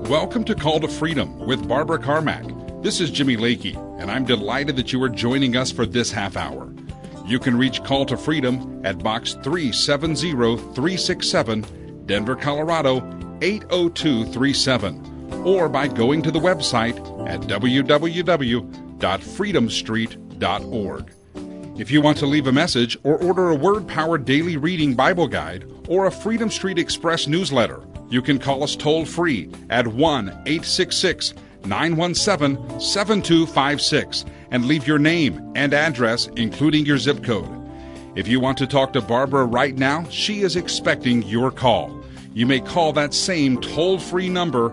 Welcome to Call to Freedom with Barbara Carmack. This is Jimmy Lakey, and I'm delighted that you are joining us for this half hour. You can reach Call to Freedom at Box 370367, Denver, Colorado 80237, or by going to the website at www.freedomstreet.org. If you want to leave a message or order a Word-Powered Daily Reading Bible Guide or a Freedom Street Express newsletter, you can call us toll-free at 1-866-917-7256 and leave your name and address, including your zip code. If you want to talk to Barbara right now, she is expecting your call. You may call that same toll-free number,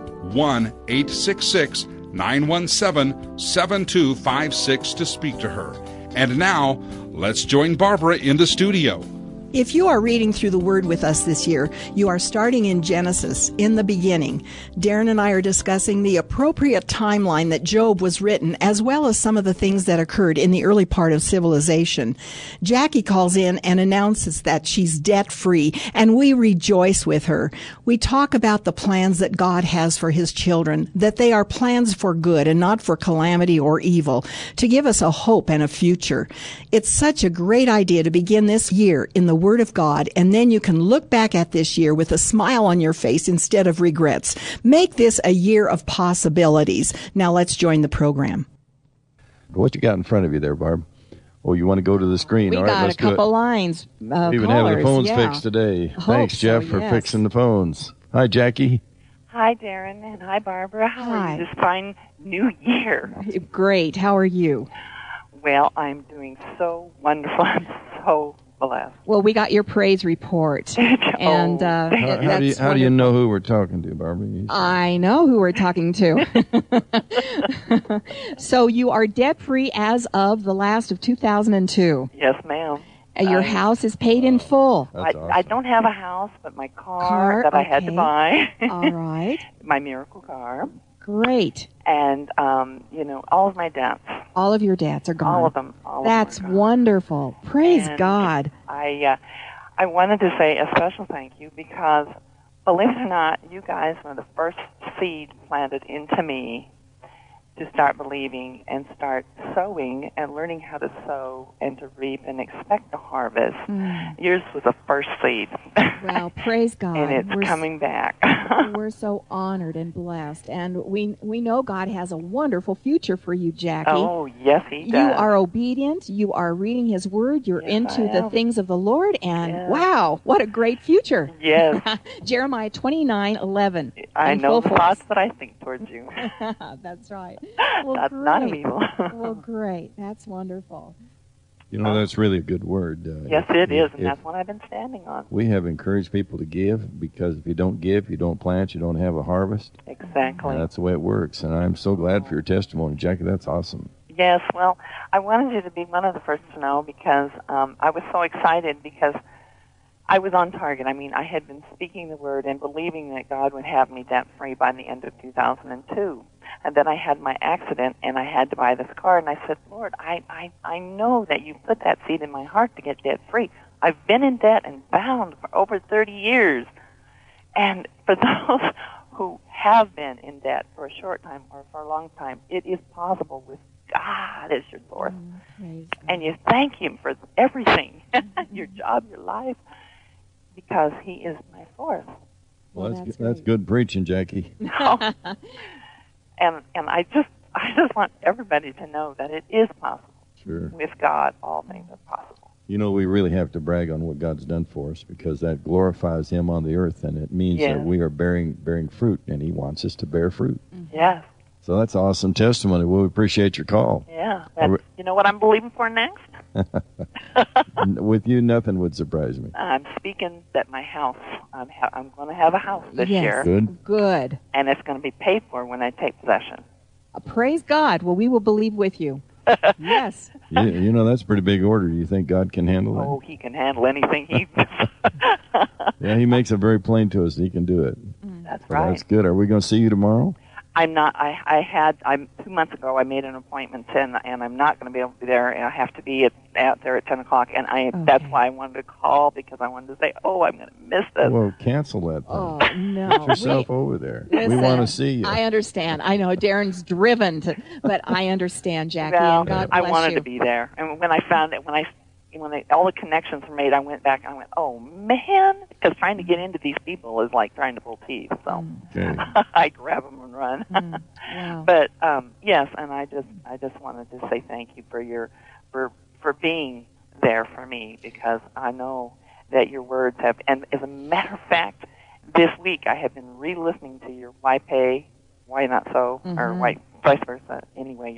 1-866-917-7256, to speak to her. And now, let's join Barbara in the studio. If you are reading through the Word with us this year, you are starting in Genesis, in the beginning. Darren and I are discussing the appropriate timeline that Job was written, as well as some of the things that occurred in the early part of civilization. Jackie calls in and announces that she's debt-free, and we rejoice with her. We talk about the plans that God has for His children, that they are plans for good and not for calamity or evil, to give us a hope and a future. It's such a great idea to begin this year in the Word of God, and then you can look back at this year with a smile on your face instead of regrets. Make this a year of possibilities. Now let's join the program. What you got in front of you there, Barb? Oh, you want to go to the screen? We All right, got let's a couple lines. We've been having the phones fixed today. Thanks, Jeff, for fixing the phones. Hi, Jackie. Hi, Darren, and hi, Barbara. How are you this fine new year? Great. How are you? Well, I'm doing so wonderful. I'm so blessed. Well, we got your praise report. And how do you know who we're talking to, Barbara? I know who we're talking to. So you are debt-free as of the last of 2002. Yes, ma'am. Your house is paid in full. Awesome. I don't have a house, but my car that I had to buy. All right. My miracle car. Great. And, all of my debts. All of your debts are gone. All of them. That's wonderful. Praise God. I wanted to say a special thank you because, believe it or not, you guys were the first seed planted into me to start believing and start sowing and learning how to sow and to reap and expect a harvest. Yours was the first seed. Well, praise God. And it's coming back. We're so honored and blessed. And we know God has a wonderful future for you, Jackie. Oh, yes, He does. You are obedient. You are reading His Word. You're into the things of the Lord. And wow, what a great future. Yes. Jeremiah 29:11. I know the thoughts that I think towards you. That's right. Well, that's great. Not evil. Well, great. That's wonderful. You know, that's really a good word. Yes, it is, and that's what I've been standing on. We have encouraged people to give, because if you don't give, you don't plant, you don't have a harvest. Exactly. And that's the way it works, and I'm so glad for your testimony, Jackie. That's awesome. Yes, well, I wanted you to be one of the first to know because I was so excited because I was on target. I mean, I had been speaking the word and believing that God would have me debt-free by the end of 2002. And then I had my accident, and I had to buy this car. And I said, Lord, I know that you put that seed in my heart to get debt-free. I've been in debt and bound for over 30 years. And for those who have been in debt for a short time or for a long time, it is possible with God as your source. And you thank Him for everything, your job, your life, because He is my source. Well, that's good preaching, Jackie. And I just want everybody to know that it is possible. Sure. With God, all things are possible. You know, we really have to brag on what God's done for us, because that glorifies Him on the earth, and it means that we are bearing fruit, and He wants us to bear fruit. Yes. So that's awesome testimony. Well, we appreciate your call. Yeah. You know what I'm believing for next? With you, nothing would surprise me. I'm speaking that my house, I'm going to have a house this year. Good. And it's going to be paid for when I take possession. Praise God. Well, we will believe with you. Yes. You know, that's a pretty big order. Do you think God can handle that? Oh, He can handle anything. Yeah, He makes it very plain to us that He can do it. That's right. That's good. Are we going to see you tomorrow? I'm not. 2 months ago I made an appointment, and I'm not going to be able to be there. I have to be at out there at 10 o'clock, and that's why I wanted to call, because I wanted to say, I'm going to miss this. Well, cancel that thing. Oh, no. Get yourself over there. Listen, we want to see you. I understand. I know Darren's driven, but I understand, Jackie, and God bless you. I wanted to be there. And when I found it, when all the connections were made, I went back and I went, oh, man, because trying to get into these people is like trying to pull teeth. So I grab them and run. Wow. But, yes, and I just wanted to say thank you for being there for me, because I know that your words have, and as a matter of fact, this week I have been re-listening to your Why Pay, Why Not So, or why, vice versa. Anyway,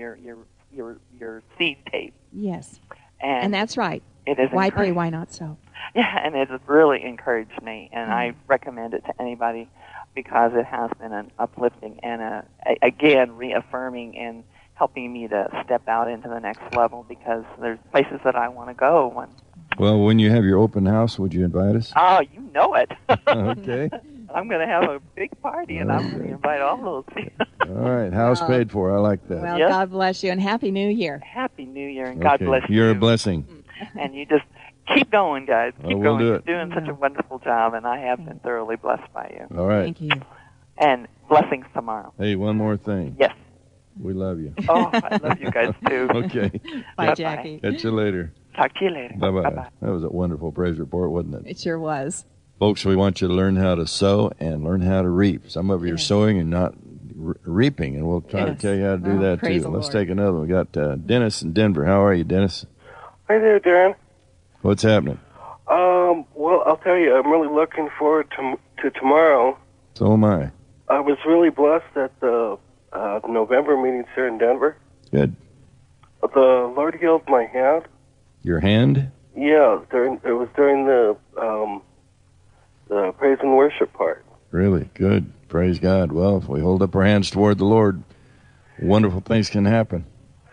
your seed tape. Yes. And that's right. It is Why Pay, Why Not So. Yeah, and it has really encouraged me, and I recommend it to anybody, because it has been an uplifting and, again, reaffirming and helping me to step out into the next level, because there's places that I want to go. Well, when you have your open house, would you invite us? Oh, you know it. Okay. I'm going to have a big party, and I'm going to invite all those people. All right. House paid for. I like that. Well, God bless you, and Happy New Year. Happy New Year, and God bless you. You're a blessing. And you just keep going, guys. Keep we'll going. Do You're it. doing such a wonderful job, and I have been thoroughly blessed by you. All right. Thank you. And blessings tomorrow. Hey, one more thing. Yes. We love you. Oh, I love you guys, too. Okay. Bye, Jackie. Catch you later. Talk to you later. Bye-bye. Bye-bye. That was a wonderful praise report, wasn't it? It sure was. Folks, we want you to learn how to sow and learn how to reap. Some of you are sowing and not reaping, and we'll try to tell you how to do that, too. Let's take another one. We got Dennis in Denver. How are you, Dennis? Hi there, Darren. What's happening? Well, I'll tell you, I'm really looking forward to tomorrow. So am I. I was really blessed at the November meetings here in Denver. Good. The Lord healed my hand. Your hand? Yeah, it was during the praise and worship part. Really? Good. Praise God. Well, if we hold up our hands toward the Lord, wonderful things can happen.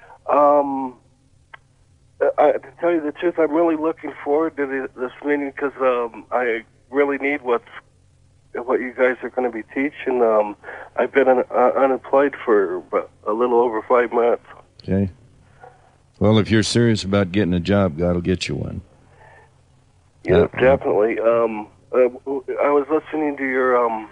To tell you the truth, I'm really looking forward to this meeting, because I really need what you guys are going to be teaching. I've been unemployed for a little over 5 months. Okay. Well, if you're serious about getting a job, God will get you one. Yeah, definitely. I was listening to your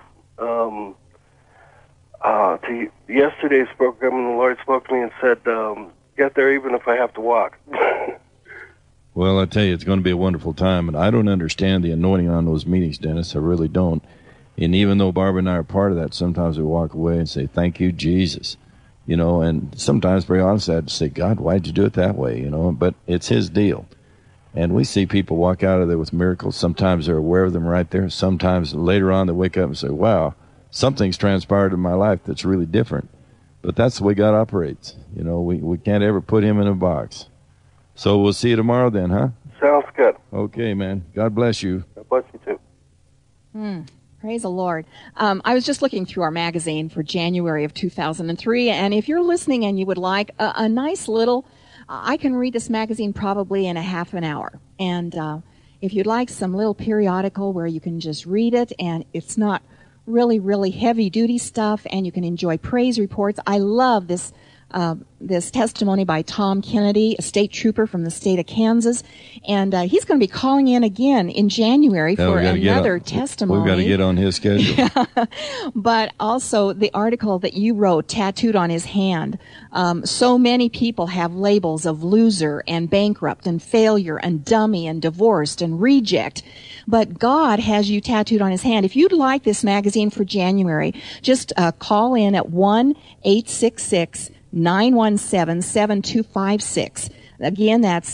to yesterday's program, and the Lord spoke to me and said, "Get there even if I have to walk." Well, I tell you, it's going to be a wonderful time, and I don't understand the anointing on those meetings, Dennis. I really don't. And even though Barbara and I are part of that, sometimes we walk away and say, "Thank you, Jesus." You know, and sometimes, very honestly, I had to say, "God, why'd you do it that way?" You know, but it's His deal. And we see people walk out of there with miracles. Sometimes they're aware of them right there. Sometimes later on they wake up and say, "Wow, something's transpired in my life that's really different." But that's the way God operates. You know, we can't ever put Him in a box. So we'll see you tomorrow then, huh? Sounds good. Okay, man. God bless you. God bless you, too. Praise the Lord. I was just looking through our magazine for January of 2003, and if you're listening and you would like a nice little, I can read this magazine probably in a half an hour. And if you'd like some little periodical where you can just read it, and it's not really, really heavy-duty stuff, and you can enjoy praise reports. I love this testimony by Tom Kennedy, a state trooper from the state of Kansas, and he's going to be calling in again in January for another testimony. We've got to get on his schedule. But also the article that you wrote, tattooed on his hand. So many people have labels of loser and bankrupt and failure and dummy and divorced and reject. But God has you tattooed on His hand. If you'd like this magazine for January, just call in at 1-866-917-7256. Again, that's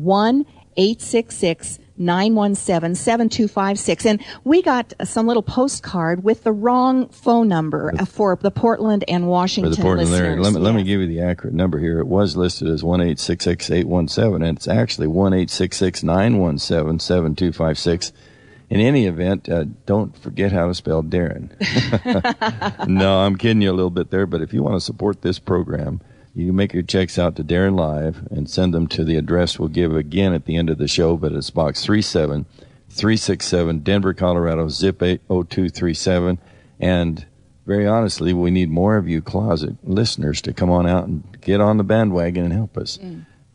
1-866-917-7256. And we got some little postcard with the wrong phone number for the Portland and Washington listeners. Let me give you the accurate number here. It was listed as 1-866-817, and it's actually 1-866-917-7256. In any event, don't forget how to spell Darren. No, I'm kidding you a little bit there, but if you want to support this program, you can make your checks out to Darren Live and send them to the address we'll give again at the end of the show, but it's Box 37367, Denver, Colorado, zip 80237. And very honestly, we need more of you closet listeners to come on out and get on the bandwagon and help us.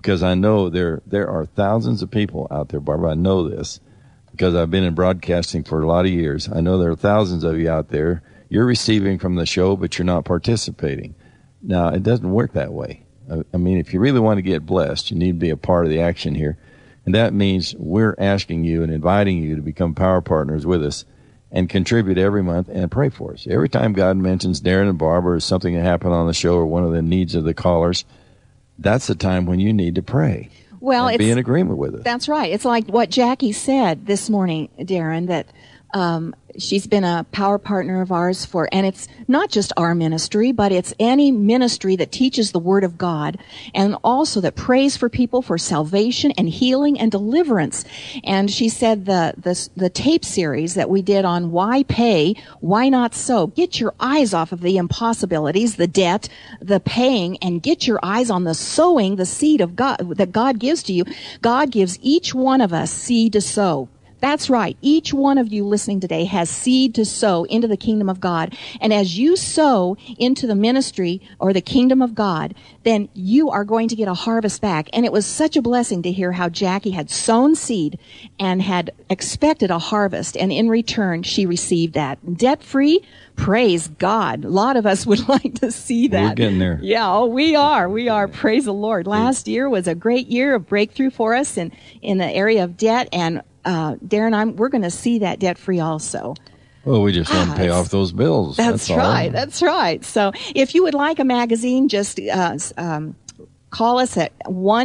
because I know there are thousands of people out there, Barbara. I know this because I've been in broadcasting for a lot of years. I know there are thousands of you out there. You're receiving from the show, but you're not participating. Now, it doesn't work that way. I mean, if you really want to get blessed, you need to be a part of the action here. And that means we're asking you and inviting you to become power partners with us and contribute every month and pray for us. Every time God mentions Darren and Barbara or something that happened on the show or one of the needs of the callers, that's the time when you need to pray. Well, and be in agreement with us. That's right. It's like what Jackie said this morning, Darren, that she's been a power partner of ours and it's not just our ministry, but it's any ministry that teaches the Word of God and also that prays for people for salvation and healing and deliverance. And she said the tape series that we did on why pay, why not sow. Get your eyes off of the impossibilities, the debt, the paying, and get your eyes on the sowing, the seed of God that God gives to you. God gives each one of us seed to sow. That's right. Each one of you listening today has seed to sow into the kingdom of God. And as you sow into the ministry or the kingdom of God, then you are going to get a harvest back. And it was such a blessing to hear how Jackie had sown seed and had expected a harvest. And in return, she received that. Debt-free, praise God. A lot of us would like to see that. We're getting there. Yeah, we are. We are. Praise the Lord. Last year was a great year of breakthrough for us in the area of debt. And Darren, we're going to see that debt-free also. Well, we just want to pay off those bills. That's right. That's right. So if you would like a magazine, just call us at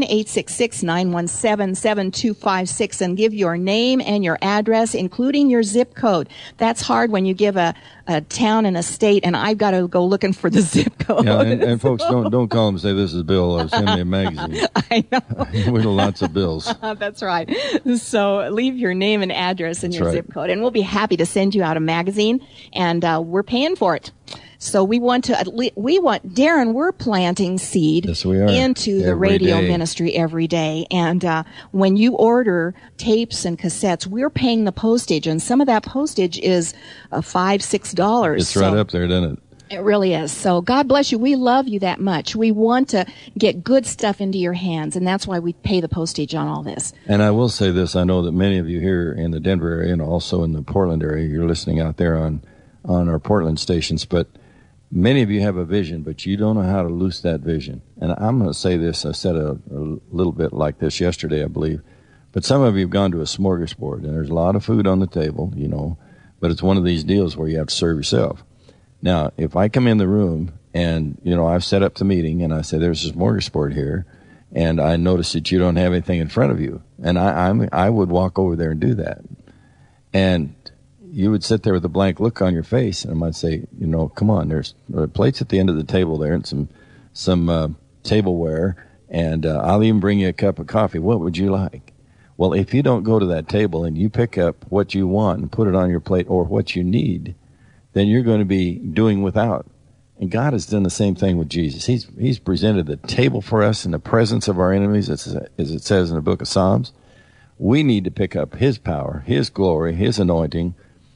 1-866-917-7256 and give your name and your address, including your zip code. That's hard when you give a town and a state, and I've got to go looking for the zip code. Yeah, and folks, don't call them and say, this is Bill, send me a magazine. I know. We know lots of bills. That's right. So leave your name and address and your zip code, and we'll be happy to send you out a magazine, and we're paying for it. So Darren, we're planting seed into the radio ministry every day. And when you order tapes and cassettes, we're paying the postage. And some of that postage is $5-6. It's right up there, doesn't it? It really is. So God bless you. We love you that much. We want to get good stuff into your hands, and that's why we pay the postage on all this. And I will say this. I know that many of you here in the Denver area and also in the Portland area, you're listening out there on our Portland stations, but many of you have a vision, but you don't know how to loose that vision. And I'm going to say this. I said a little bit like this yesterday, I believe. But some of you have gone to a smorgasbord, and there's a lot of food on the table, but it's one of these deals where you have to serve yourself. Now, if I come in the room and, I've set up the meeting and I say, there's a smorgasbord here, and I notice that you don't have anything in front of you, and I would walk over there and do that. And you would sit there with a blank look on your face, and I might say, come on, there's plates at the end of the table there and some tableware, and I'll even bring you a cup of coffee. What would you like? Well, if you don't go to that table and you pick up what you want and put it on your plate or what you need, then you're going to be doing without. And God has done the same thing with Jesus. He's presented the table for us in the presence of our enemies, as it says in the book of Psalms. We need to pick up His power, His glory, His anointing,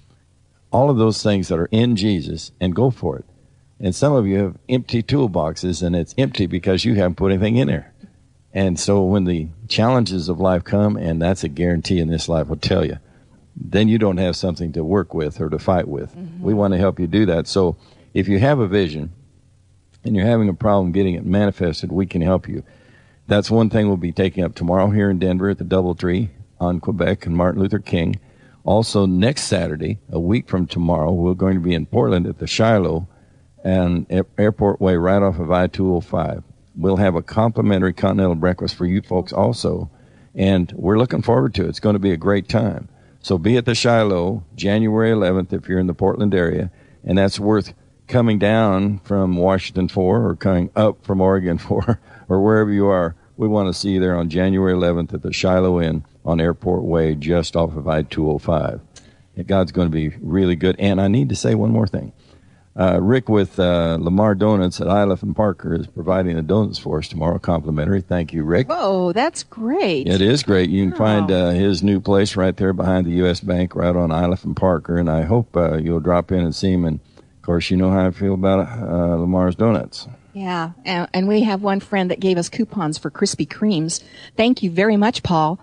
all of those things that are in Jesus, and go for it. And some of you have empty toolboxes, and it's empty because you haven't put anything in there. And so when the challenges of life come, and that's a guarantee in this life, I'll tell you, then you don't have something to work with or to fight with. Mm-hmm. We want to help you do that. So if you have a vision and you're having a problem getting it manifested, we can help you. That's one thing we'll be taking up tomorrow here in Denver at the Doubletree on Quebec and Martin Luther King. Also, next Saturday, a week from tomorrow, we're going to be in Portland at the Shiloh and Airport Way right off of I-205. We'll have a complimentary continental breakfast for you folks also, and we're looking forward to it. It's going to be a great time. So be at the Shiloh January 11th if you're in the Portland area, and that's worth coming down from Washington for or coming up from Oregon for or wherever you are. We want to see you there on January 11th at the Shiloh Inn on Airport Way just off of I-205. God's going to be really good. And I need to say one more thing. Rick with Lamar Donuts at Iliff and Parker is providing the donuts for us tomorrow, complimentary. Thank you, Rick. Whoa, that's great. It is great. You can find his new place right there behind the U.S. Bank right on Iliff and Parker, and I hope you'll drop in and see him. And, of course, you know how I feel about Lamar's Donuts. Yeah, and we have one friend that gave us coupons for Krispy Kremes. Thank you very much, Paul.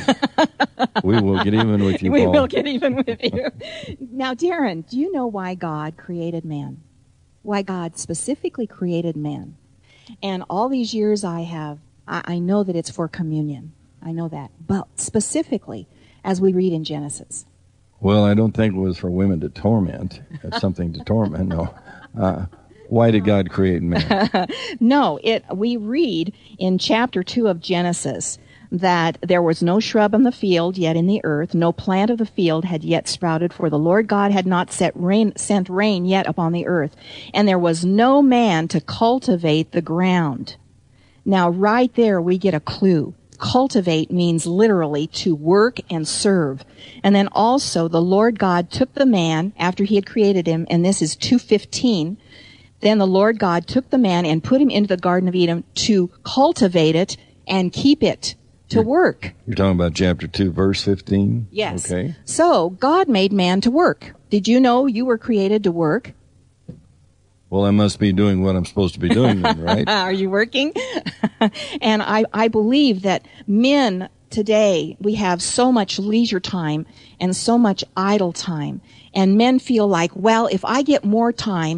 We will get even with you, Paul. We will get even with you. Now, Darren, do you know why God created man? Why God specifically created man? And all these years I know that it's for communion. I know that. But specifically, as we read in Genesis. Well, I don't think it was for women to torment. It's something to torment, no. Why did God create man? No, we read in chapter 2 of Genesis that there was no shrub on the field yet in the earth, no plant of the field had yet sprouted, for the Lord God had not sent rain yet upon the earth, and there was no man to cultivate the ground. Now, right there we get a clue. Cultivate means literally to work and serve. And then also the Lord God took the man after he had created him, and this is 2:15. Then the Lord God took the man and put him into the Garden of Eden to cultivate it and keep it, to work. You're talking about chapter 2, verse 15? Yes. Okay. So God made man to work. Did you know you were created to work? Well, I must be doing what I'm supposed to be doing then, right? Are you working? And I believe that men today, we have so much leisure time and so much idle time. And men feel like, well, if I get more time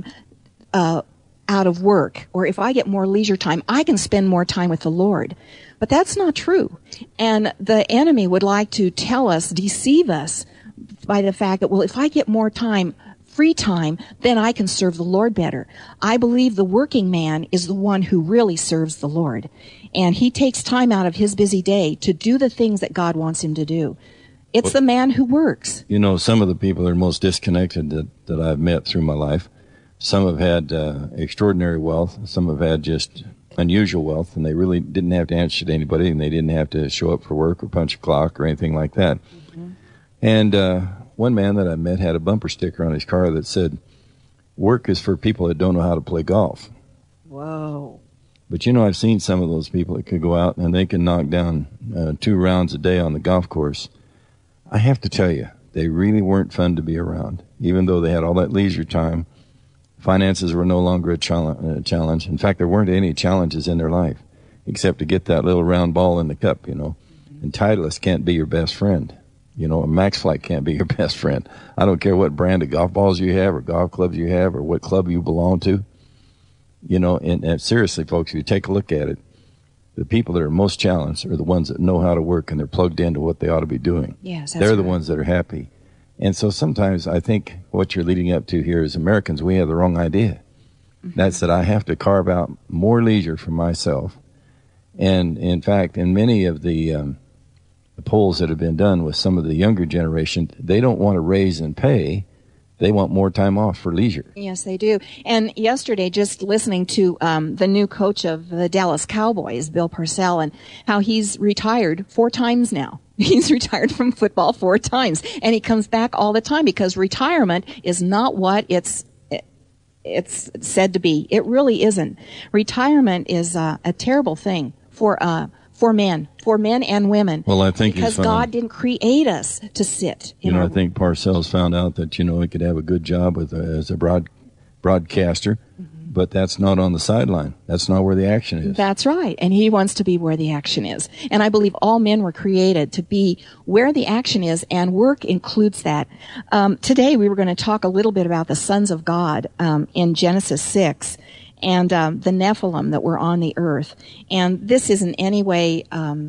out of work, or if I get more leisure time, I can spend more time with the Lord. But that's not true. And the enemy would like to tell us, deceive us by the fact that, well, if I get more time, free time, then I can serve the Lord better. I believe the working man is the one who really serves the Lord. And he takes time out of his busy day to do the things that God wants him to do. It's the man who works. You know, some of the people that are most disconnected that I've met through my life, some have had extraordinary wealth, some have had just unusual wealth, and they really didn't have to answer to anybody, and they didn't have to show up for work or punch a clock or anything like that. Mm-hmm. And one man that I met had a bumper sticker on his car that said, "Work is for people that don't know how to play golf." Whoa. But you know, I've seen some of those people that could go out and they can knock down 2 rounds a day on the golf course. I have to tell you, they really weren't fun to be around, even though they had all that leisure time. Finances were no longer a challenge. In fact, there weren't any challenges in their life except to get that little round ball in the cup, you know. And Titleist can't be your best friend. You know, a Max Flight can't be your best friend. I don't care what brand of golf balls you have or golf clubs you have or what club you belong to. You know, and seriously, folks, if you take a look at it, the people that are most challenged are the ones that know how to work and they're plugged into what they ought to be doing. Yes, they're right. the ones that are happy. And so sometimes I think what you're leading up to here as Americans, we have the wrong idea. Mm-hmm. That's that I have to carve out more leisure for myself. And in fact, in many of the polls that have been done with some of the younger generation, they don't want to raise in pay. They want more time off for leisure. Yes, they do. And yesterday, just listening to the new coach of the Dallas Cowboys, Bill Parcells, and how he's retired 4 times now. He's retired from football 4 times, and he comes back all the time because retirement is not what it's said to be. It really isn't. Retirement is a terrible thing for men and women. Well, I think because God didn't create us to sit. I think Parcells found out that he could have a good job as a broadcaster. Mm-hmm. But that's not on the sideline. That's not where the action is. That's right. And he wants to be where the action is. And I believe all men were created to be where the action is, and work includes that. Today we were going to talk a little bit about the sons of God in Genesis 6 and the Nephilim that were on the earth. And this is in any way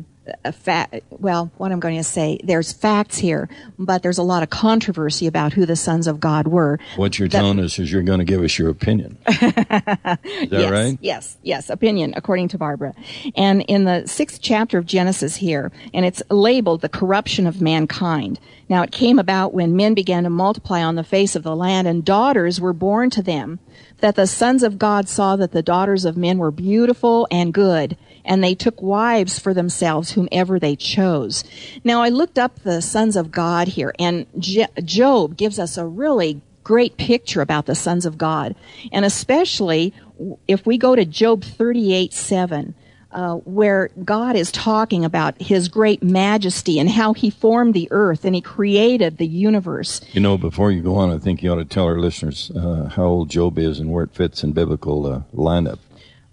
what I'm going to say, there's facts here, but there's a lot of controversy about who the sons of God were. What you're telling us is you're going to give us your opinion. Is that right? Yes, opinion, according to Barbara. And in the 6th chapter of Genesis here, and it's labeled the corruption of mankind. Now, it came about when men began to multiply on the face of the land, and daughters were born to them, that the sons of God saw that the daughters of men were beautiful and good, and they took wives for themselves whomever they chose. Now, I looked up the sons of God here, and Job gives us a really great picture about the sons of God. And especially if we go to Job 38:7, where God is talking about his great majesty and how he formed the earth and he created the universe. Before you go on, I think you ought to tell our listeners how old Job is and where it fits in biblical lineup.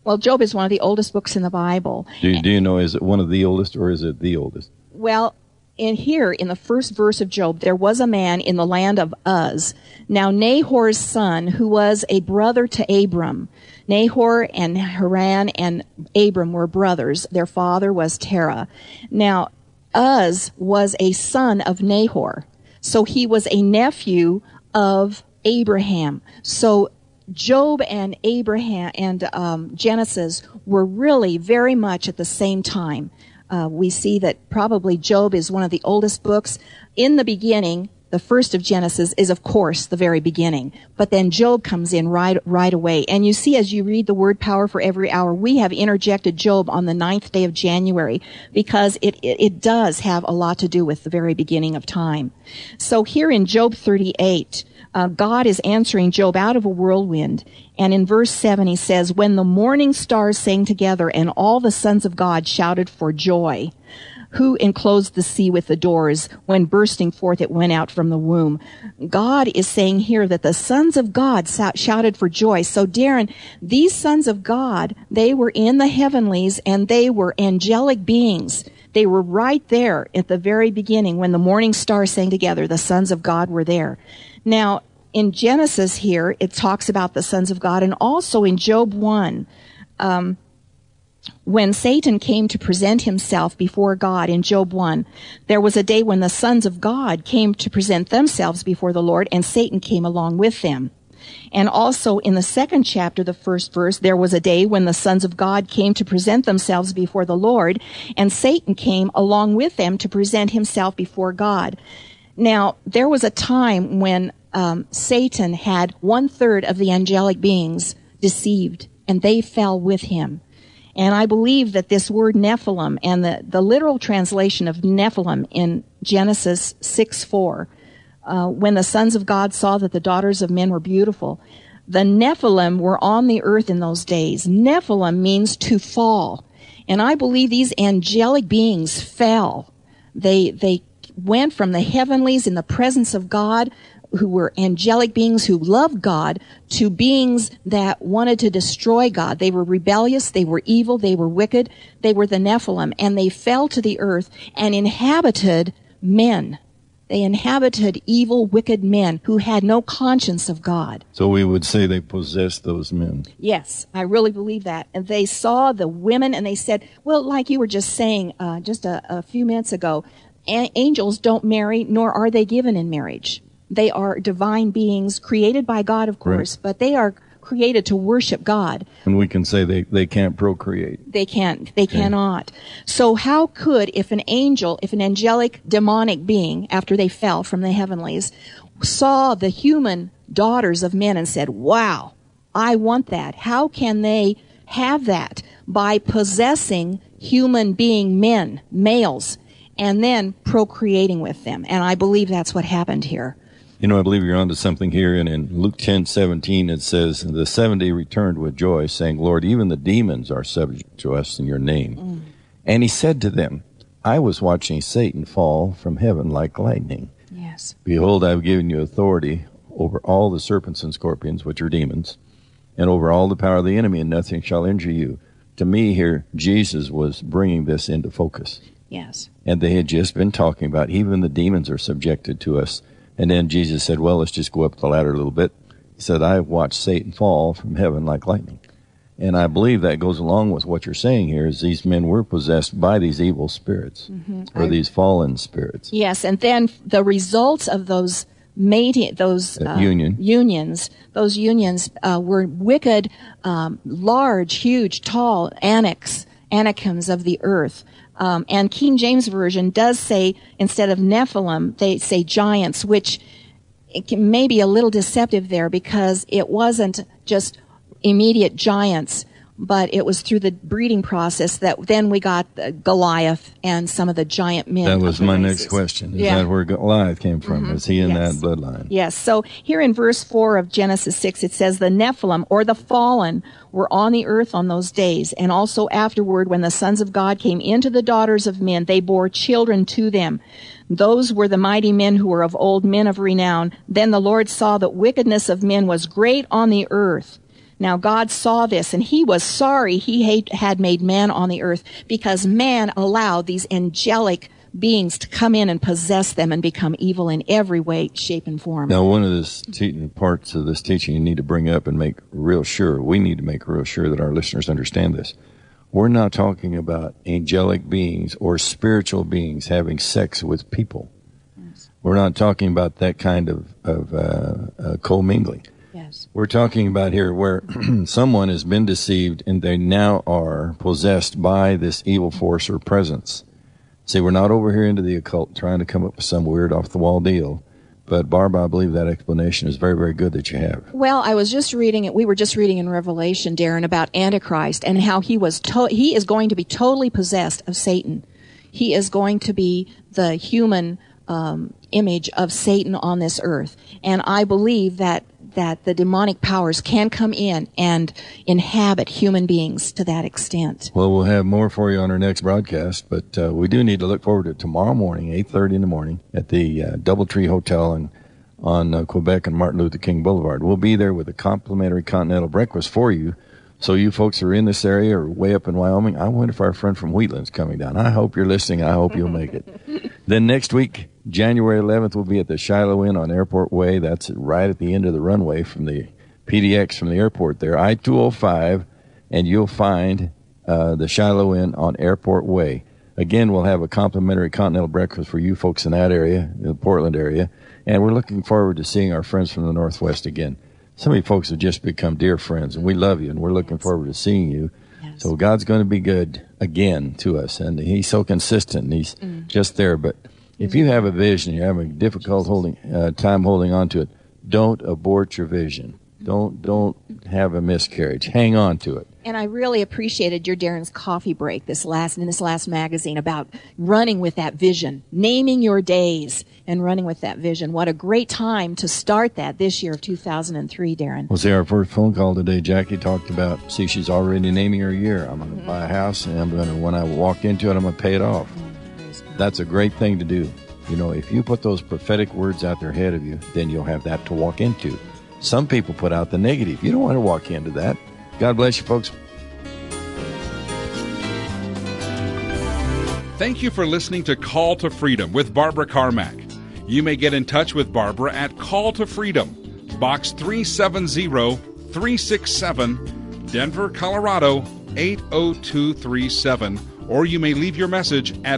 Well, Job is one of the oldest books in the Bible. Do you know, is it one of the oldest or is it the oldest? Well, in the first verse of Job, there was a man in the land of Uz. Now Nahor's son, who was a brother to Abram. Nahor and Haran and Abram were brothers. Their father was Terah. Now, Uz was a son of Nahor. So he was a nephew of Abraham. So Job and Abraham and Genesis were really very much at the same time. We see that probably Job is one of the oldest books. In the beginning, the first of Genesis is, of course, the very beginning. But then Job comes in right away. And you see, as you read the word Power for Every Hour, we have interjected Job on the 9th day of January because it does have a lot to do with the very beginning of time. So here in Job 38, God is answering Job out of a whirlwind. And in verse 7 he says, when the morning stars sang together and all the sons of God shouted for joy, who enclosed the sea with the doors, when bursting forth it went out from the womb. God is saying here that the sons of God shouted for joy. So Darren, these sons of God, they were in the heavenlies and they were angelic beings. They were right there at the very beginning when the morning stars sang together. The sons of God were there. Now, in Genesis here, it talks about the sons of God, and also in Job 1, when Satan came to present himself before God in Job 1, there was a day when the sons of God came to present themselves before the Lord, and Satan came along with them. And also in the second chapter, the first verse, there was a day when the sons of God came to present themselves before the Lord, and Satan came along with them to present himself before God. Now, there was a time when Satan had 1/3 of the angelic beings deceived, and they fell with him. And I believe that this word Nephilim and the literal translation of Nephilim in Genesis 6:4, when the sons of God saw that the daughters of men were beautiful, the Nephilim were on the earth in those days. Nephilim means to fall. And I believe these angelic beings fell. They went from the heavenlies in the presence of God, who were angelic beings who loved God, to beings that wanted to destroy God. They were rebellious, they were evil, they were wicked, they were the Nephilim, and they fell to the earth and inhabited men. They inhabited evil, wicked men who had no conscience of God. So we would say they possessed those men. Yes, I really believe that. And they saw the women and they said, well, like you were just saying just a few minutes ago, angels don't marry, nor are they given in marriage. They are divine beings created by God, of course, right, but they are created to worship God. And we can say they can't procreate. They can't. They cannot. So how could, if an angelic demonic being, after they fell from the heavenlies, saw the human daughters of men and said, wow, I want that. How can they have that? By possessing human being men, males, and then procreating with them. And I believe that's what happened here. You know, I believe you're onto something here. And in Luke 10:17, it says, the 70 returned with joy, saying, Lord, even the demons are subject to us in your name. Mm. And he said to them, I was watching Satan fall from heaven like lightning. Yes. Behold, I have given you authority over all the serpents and scorpions, which are demons, and over all the power of the enemy, and nothing shall injure you. To me here, Jesus was bringing this into focus. Yes. And they had just been talking about even the demons are subjected to us. And then Jesus said, well, let's just go up the ladder a little bit. He said, I have watched Satan fall from heaven like lightning. And I believe that goes along with what you're saying here, is these men were possessed by these evil spirits, these fallen spirits. Yes, and then the results of those unions were wicked, large, huge, tall anakims of the earth. And King James Version does say, instead of Nephilim, they say giants, which it may be a little deceptive there because it wasn't just immediate giants, but it was through the breeding process that then we got Goliath and some of the giant men. That was my next question. Is that where Goliath came from? Is he in that bloodline? Yes. So here in verse 4 of Genesis 6, it says, the Nephilim, or the fallen, were on the earth on those days. And also afterward, when the sons of God came into the daughters of men, they bore children to them. Those were the mighty men who were of old, men of renown. Then the Lord saw that wickedness of men was great on the earth. Now God saw this, and he was sorry he had made man on the earth, because man allowed these angelic beings to come in and possess them and become evil in every way, shape, and form. Now, one of the parts of this teaching you need to bring up and make real sure, we need to make real sure that our listeners understand this. We're not talking about angelic beings or spiritual beings having sex with people. Yes. We're not talking about that kind of commingling. Yes. We're talking about here where someone has been deceived and they now are possessed by this evil force or presence. See, we're not over here into the occult trying to come up with some weird off-the-wall deal. But, Barbara, I believe that explanation is very, very good that you have. Well, I was just reading it. We were just reading in Revelation, Darren, about Antichrist and how he is going to be totally possessed of Satan. He is going to be the human image of Satan on this earth. And I believe that the demonic powers can come in and inhabit human beings to that extent. Well, we'll have more for you on our next broadcast, but we do need to look forward to tomorrow morning, 8:30 in the morning, at the Doubletree Hotel on Quebec and Martin Luther King Boulevard. We'll be there with a complimentary continental breakfast for you. So you folks who are in this area or way up in Wyoming, I wonder if our friend from Wheatland's coming down. I hope you're listening. I hope you'll make it. Then next week, January 11th, we'll be at the Shiloh Inn on Airport Way. That's right at the end of the runway from the PDX from the airport there, I-205, and you'll find the Shiloh Inn on Airport Way. Again, we'll have a complimentary continental breakfast for you folks in that area, the Portland area, and we're looking forward to seeing our friends from the Northwest again. Some of you folks have just become dear friends, and we love you, and we're looking forward to seeing you. Yes. So God's going to be good again to us, and He's so consistent, and He's just there. But if you have a vision, you're having a difficult time holding on to it, don't abort your vision. Don't have a miscarriage. Hang on to it. And I really appreciated your Darren's coffee break in this last magazine about running with that vision, naming your days and running with that vision. What a great time to start that this year of 2003, Darren. Well, see, our first phone call today, Jackie talked about, she's already naming her year. I'm going to buy a house, and when I walk into it, I'm going to pay it off. That's a great thing to do. You know, if you put those prophetic words out there ahead of you, then you'll have that to walk into. Some people put out the negative. You don't want to walk into that. God bless you, folks. Thank you for listening to Call to Freedom with Barbara Carmack. You may get in touch with Barbara at Call to Freedom, Box 370-367, Denver, Colorado 80237, or you may leave your message at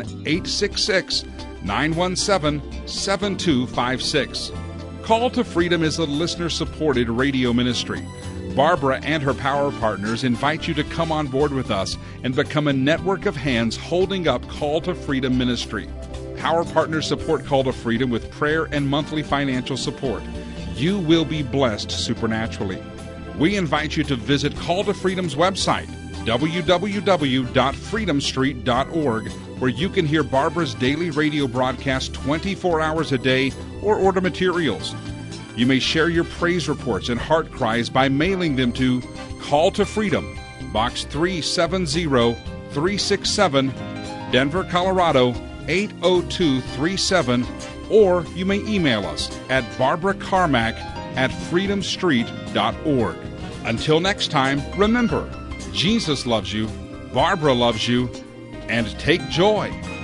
1-866-917-7256. Call to Freedom is a listener-supported radio ministry. Barbara and her power partners invite you to come on board with us and become a network of hands holding up Call to Freedom ministry. Power partners support Call to Freedom with prayer and monthly financial support. You will be blessed supernaturally. We invite you to visit Call to Freedom's website, www.freedomstreet.org, where you can hear Barbara's daily radio broadcast 24 hours a day or order materials. You may share your praise reports and heart cries by mailing them to Call to Freedom, Box 370-367, Denver, Colorado 80237, or you may email us at barbaracarmack@freedomstreet.org. Until next time, remember, Jesus loves you, Barbara loves you, and take joy